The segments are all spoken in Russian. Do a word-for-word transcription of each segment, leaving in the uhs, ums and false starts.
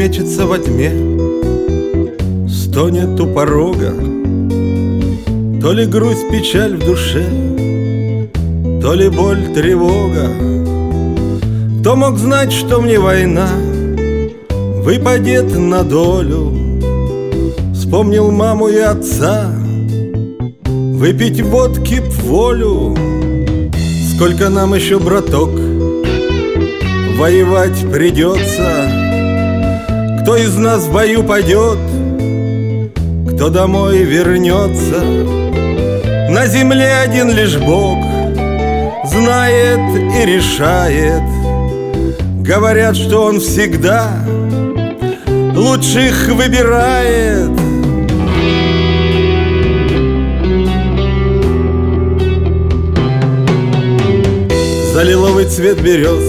мечется во тьме, стонет у порога. То ли грусть, печаль в душе, то ли боль, тревога. Кто мог знать, что мне война выпадет на долю? Вспомнил маму и отца, выпить водки в волю. Сколько нам еще, браток, воевать придется? Кто из нас в бою пойдет, кто домой вернется? На земле один лишь Бог знает и решает. Говорят, что Он всегда лучших выбирает. За лиловый цвет берез,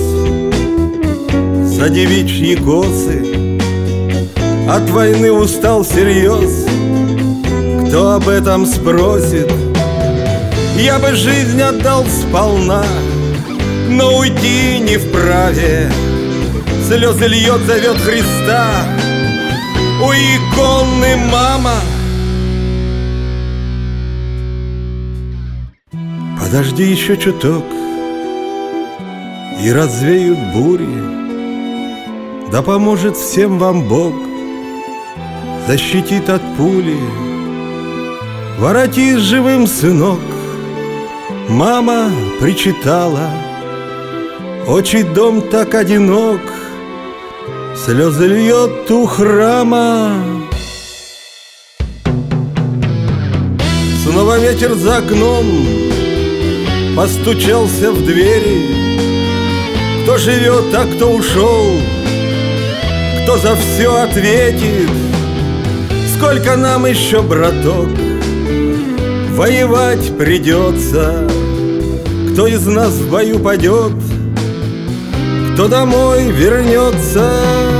за девичьи косы, от войны устал всерьез. Кто об этом спросит? Я бы жизнь отдал сполна, но уйти не вправе. Слезы льет, зовет Христа у иконы мама. Подожди еще чуток, и развеют бури. Да поможет всем вам Бог, защитит от пули. Воротись живым, сынок, мама причитала. Отчий дом так одинок, слезы льет у храма. Снова ветер за окном постучался в двери. Кто живет, а кто ушел, кто за все ответит? Сколько нам еще, браток, воевать придется? Кто из нас в бою пойдет, кто домой вернется?